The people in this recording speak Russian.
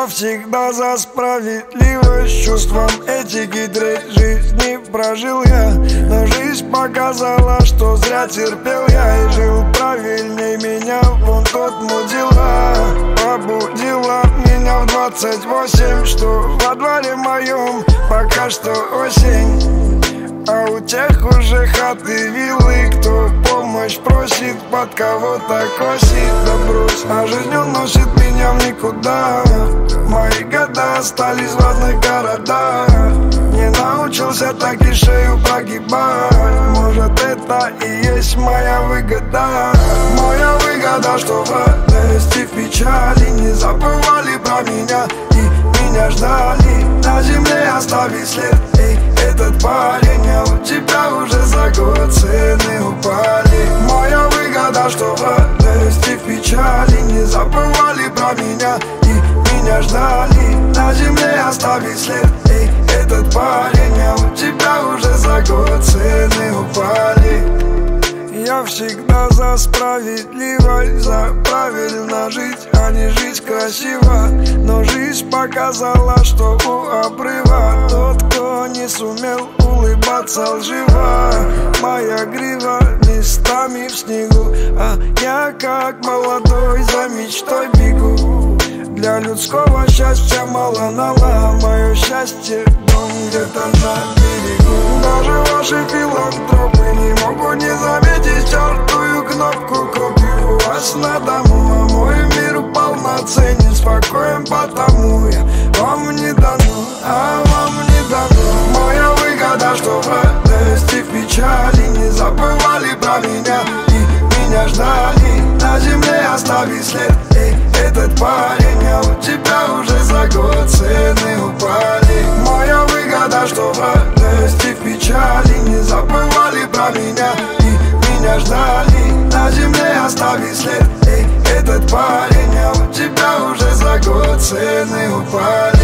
всегда за справедливость, чувством этики треть жизни прожил я. Но жизнь показала, что зря терпел я и жил правильней меня. Вон тот мудила пробудила меня в 28, что во дворе моем пока что осень. А у тех уже хаты, виллы, кто помощь просит, под кого-то косит, да брось. А жизнь уносит меня в никуда, мои года остались в разных городах. Не научился так и шею прогибать, может это и есть моя выгода. Моя выгода, что в радости, в печали не забывали про меня и меня ждали. На земле оставить след, эй, этот парень, а у тебя уже за год цены упали. Моя выгода, что в радости, в печали не забывали про меня и меня ждали. На земле оставить след, эй, этот парень, а у тебя уже за год цены упали. Я всегда за справедливость, за правильно жить, а не жить красиво. Но жизнь показала, что у обрыва тот, кто не сумел улыбаться лживо. Моя грива местами в снегу, а я как молодой за мечтой бегу. Для людского счастья мало нала, мое счастье дом где-то на берегу. Даже ваши филантропы не могут не заметить стертую кнопку копию. У вас на дому, а мой мир полноценен, спокоен, потому я вам не дано, а вам не дано. Моя выгода, что в радости, в печали не забывали про меня и меня ждали. На земле оставить след, эй, этот парень, а у тебя уже за год цены упали. Моя выгода, что в радости, в печали не забывали про меня и меня ждали. На земле оставить след, эй, этот парень, а у тебя уже за год цены упали.